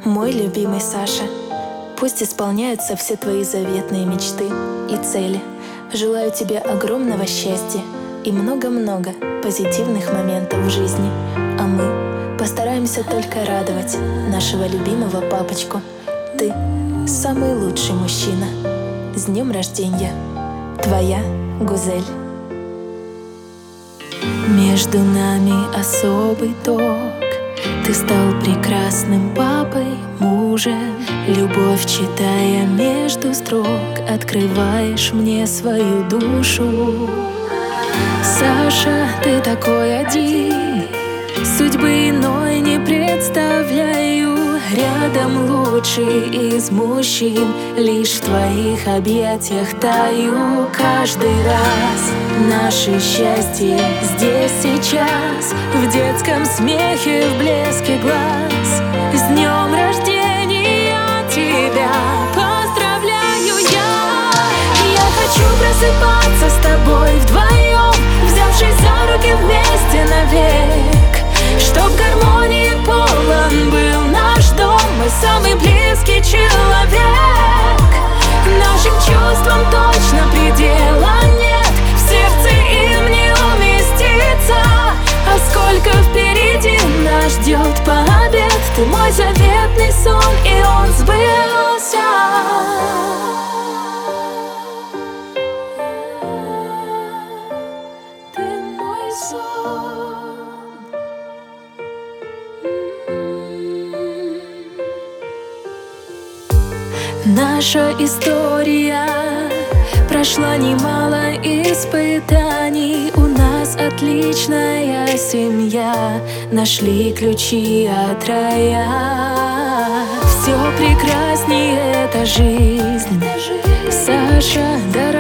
Мой любимый Саша, пусть исполняются все твои заветные мечты и цели. Желаю тебе огромного счастья и много-много позитивных моментов в жизни. А мы постараемся только радовать нашего любимого папочку. Ты самый лучший мужчина. С днем рождения! Твоя Гузель. Между нами особый ток. Ты стал прекрасным папой, мужем. Любовь, читая между строк, открываешь мне свою душу. Саша, ты такой один, судьбы иной не представляю. Рядом лучший из мужчин, лишь в твоих объятиях таю. Каждый раз наше счастье здесь сейчас, в детском смехе, в блеске глаз. С днем рождения тебя поздравляю я! Я хочу просыпаться с тобой вдвоем, взявшись за руки вместе навек, чтоб гармонии полон был наш дом, мой самый близкий человек. Нашим чувствам точно предела нет, в сердце им не уместиться. А сколько впереди нас ждет побед, ты мой заветный сон, и он сбылся. Ты мой сон. Наша история прошла немало испытаний. У нас отличная семья, нашли ключи от рая. Все прекраснее эта жизнь, Саша, дорогая.